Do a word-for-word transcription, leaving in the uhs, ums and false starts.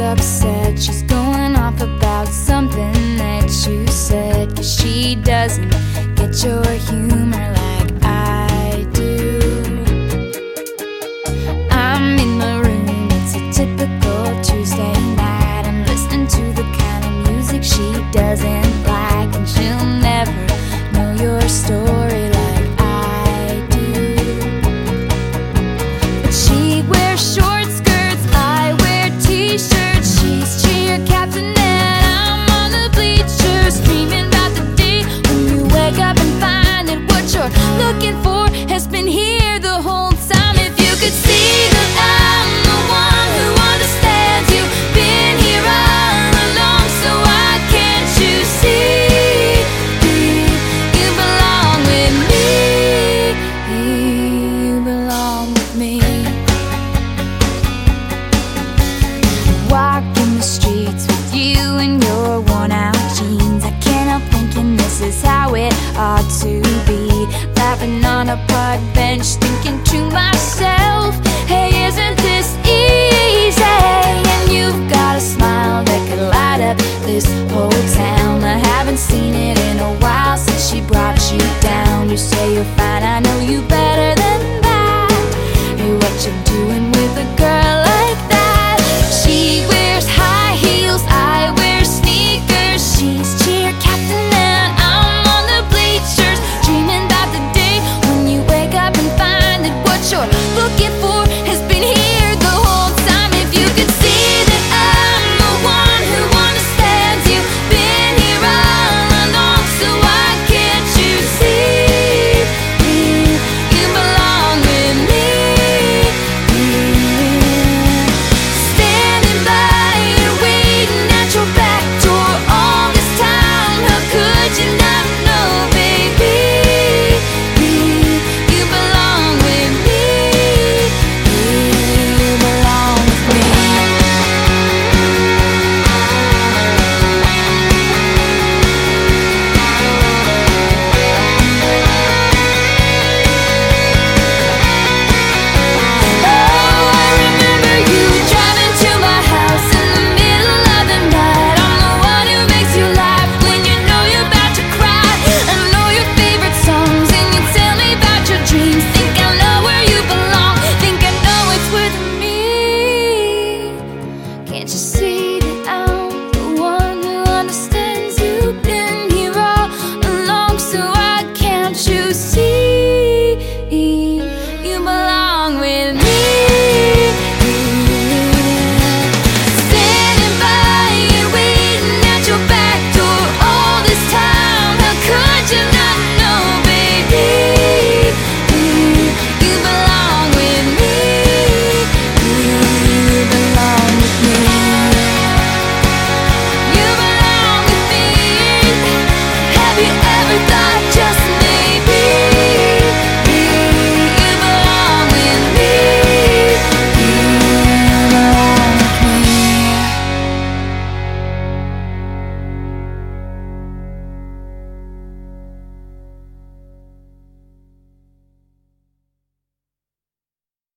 upset. She's going off about something that you said, 'cause she doesn't get your humor like I do. I'm in my room, it's a typical Tuesday night. I'm listening to the kind of music she doesn't like, and she'll never know your story like I do. But she wears short skirts, I wear t-shirts. She's cheer captain and I'm on the bleachers, dreaming about the day when you wake up and find that what you're looking for has been here the whole time. If you could see that I'm the one who understands you, been here all along, so why can't you see? You belong with me, you belong with me. Walking the streets with you in your worn out jeans, I can't help thinking this is how it ought to be. Laughing on a park bench, thinking to myself,